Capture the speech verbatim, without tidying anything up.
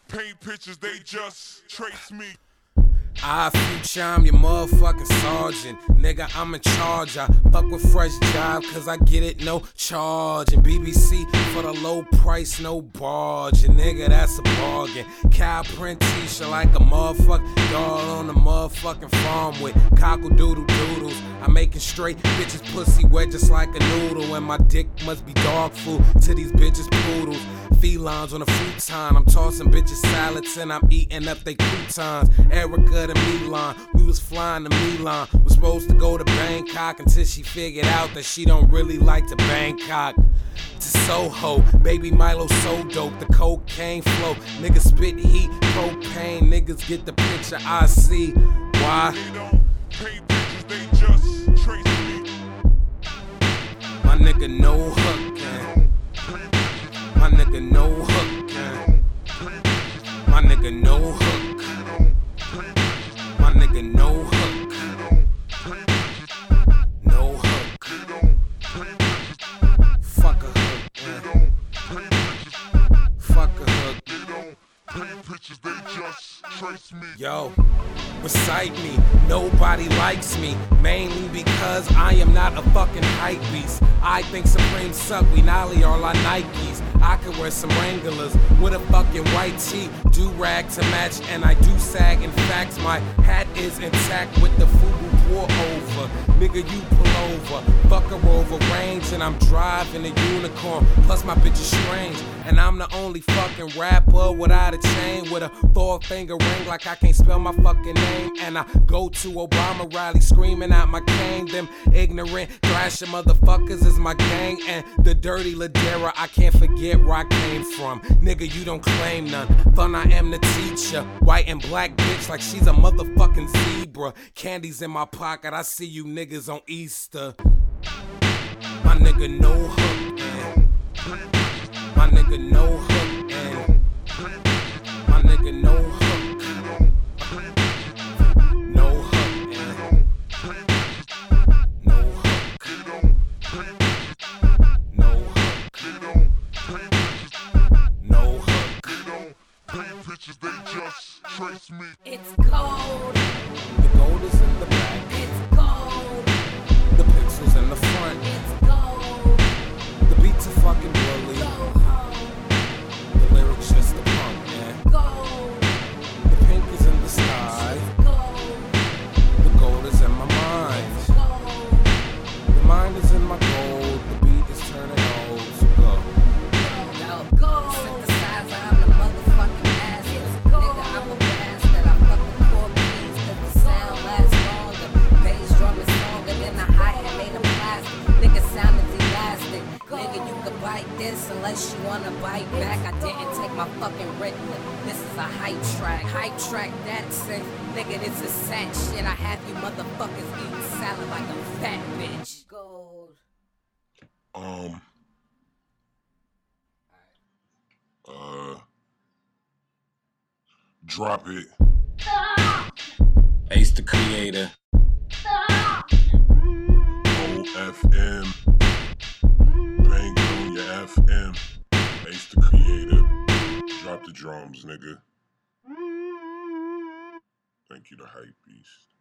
paint pictures, they just trace me. I future, I'm your motherfucking sergeant. Nigga, I'm in charge. I fuck with fresh job, cause I get it, no charge. And B B C for the low price, no barge. And nigga, that's a bargain. Cow print t-shirt like a motherfucking dog on the motherfucking farm with cockle doodle doodles. I'm making straight bitches pussy wet just like a noodle. And my dick must be dog food to these bitches poodles. Felines on a futon, I'm tossing bitches salads and I'm eating up they croutons. Erica to Milan, we was flying to Milan. Was supposed to go to Bangkok until she figured out that she don't really like to Bangkok. To Soho, baby Milo so dope, the cocaine flow. Niggas spit heat, propane, niggas get the picture I see. Why? They don't paint pictures, they just trace me. My nigga no hook, man. My nigga no hook, man. My nigga no hook. My nigga no hook. No hook. Fuck a hook, man. Fuck a hook. Paint pictures, they just trace me. Yo, recite me, nobody likes me. Mainly because I am not a fucking hype beast. I think Supreme suck, we nolly all our Nikes. I could wear some Wranglers with a fucking white tee, do rag to match, and I do sag. In fact, my hat is intact with the Fubu pour over. Nigga, you pull over, fuck a Rover Range, and I'm driving a unicorn. Plus my bitch is strange, and I'm the only fucking rapper without a chain with a four finger ring like I can't spell my fucking name. And I go to Obama rally screaming out my cane. Them ignorant thrasher motherfuckers is my gang, and the dirty Ladera, I can't forget where I came from. Nigga, you don't claim none. Fun, I am the teacher. White and black bitch like she's a motherfucking zebra. Candy's in my pocket, I see you niggas on Easter. My nigga no hook, man. My nigga no hook, man. My nigga no hook. No hook, man. No hook. No hook. No hook. Paint pictures, they just trace me. It's gold. The gold is in the back. It's gold. The pixels in the front. It's gold. The beats are fucking bully. Go home. The lyrics just the punk, man. Gold. The pink is in the sky. Gold. The gold is in my mind. Gold. The mind is in my gold. The beat is turning old. So go. Yo, gold. Synthesizer, I'm the motherfucking ass. Nigga, I'm a bastard. I fuck the core keys, cause the sound lasts longer. Bass drum is stronger than the hi-hat made of plastic. Nigga sound is elastic. Nigga, you can bite this unless you wanna bite back. I didn't take my fucking Ritalin. This is a hype track. Hype track that sense. Nigga, this is sad shit. I have you motherfuckers eating salad like a fat bitch. Gold. Um. Uh. Drop it. Ace the Creator. O F M. Bang on your F M. Ace the Creator. Drop the drums, nigga. Thank you, the hype beast.